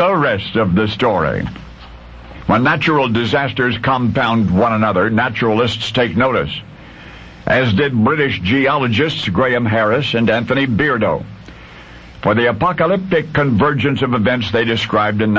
the rest of the story. When natural disasters compound one another, naturalists take notice, as did British geologists Graham Harris and Anthony Beardo. For the apocalyptic convergence of events they described in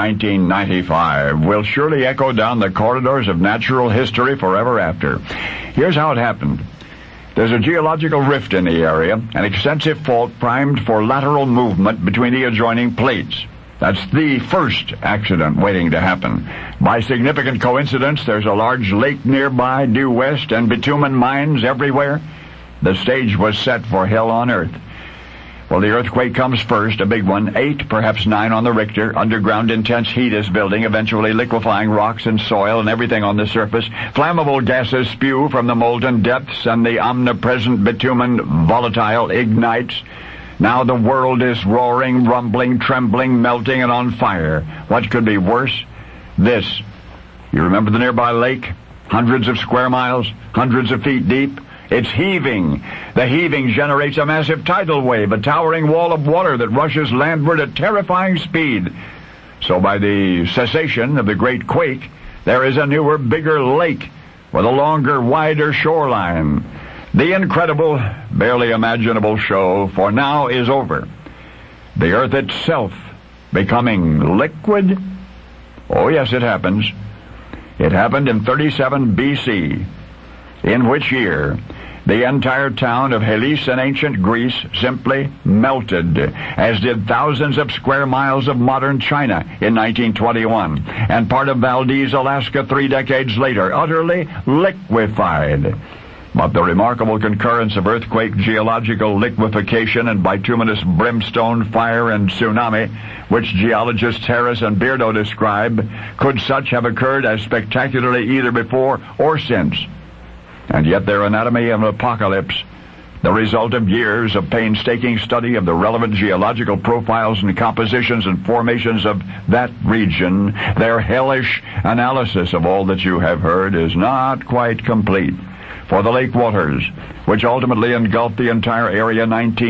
1995 will surely echo down the corridors of natural history forever after. Here's how it happened. There's a geological rift in the area, an extensive fault primed for lateral movement between the adjoining plates. That's the first accident waiting to happen. By significant coincidence, there's a large lake nearby due west and bitumen mines everywhere. The stage was set for hell on earth. Well, the earthquake comes first, a big one, 8, perhaps 9 on the Richter. Underground intense heat is building, eventually liquefying rocks and soil and everything on the surface. Flammable gases spew from the molten depths, and the omnipresent bitumen volatile ignites. Now the world is roaring, rumbling, trembling, melting, and on fire. What could be worse? This. You remember the nearby lake? Hundreds of square miles, hundreds of feet deep. It's heaving. The heaving generates a massive tidal wave, a towering wall of water that rushes landward at terrifying speed. So by the cessation of the great quake, there is a newer, bigger lake with a longer, wider shoreline. The incredible, barely imaginable show for now is over. The earth itself becoming liquid? Oh yes, it happens. It happened in 37 BC, in which year the entire town of Hellas in ancient Greece simply melted, as did thousands of square miles of modern China in 1921, and part of Valdez, Alaska 3 decades later, utterly liquefied. But the remarkable concurrence of earthquake, geological liquefaction, and bituminous brimstone, fire, and tsunami, which geologists Harris and Beardo describe, could such have occurred as spectacularly either before or since? And yet their anatomy of an apocalypse, the result of years of painstaking study of the relevant geological profiles and compositions and formations of that region, their hellish analysis of all that you have heard is not quite complete. For the lake waters, which ultimately engulfed the entire area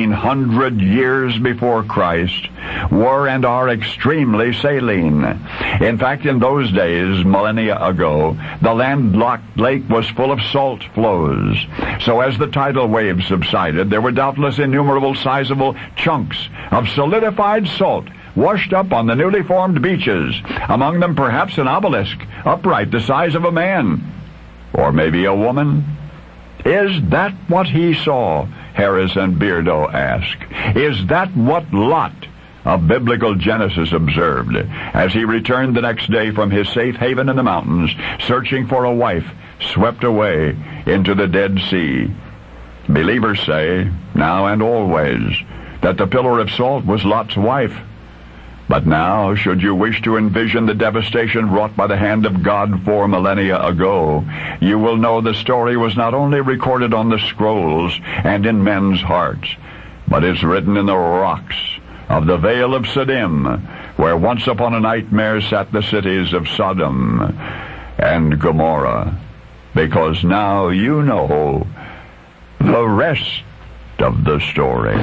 1900 years before Christ, were and are extremely saline. In fact, in those days, millennia ago, the landlocked lake was full of salt flows. So as the tidal waves subsided, there were doubtless innumerable sizable chunks of solidified salt washed up on the newly formed beaches, among them perhaps an obelisk, upright the size of a man, or maybe a woman. Is that what he saw? Harris and Beardo ask. Is that what Lot of biblical Genesis observed as he returned the next day from his safe haven in the mountains, searching for a wife swept away into the Dead Sea? Believers say, now and always, that the pillar of salt was Lot's wife. But now, should you wish to envision the devastation wrought by the hand of God 4 millennia ago, you will know the story was not only recorded on the scrolls and in men's hearts, but is written in the rocks of the Vale of Siddim, where once upon a nightmare sat the cities of Sodom and Gomorrah. Because now you know the rest of the story.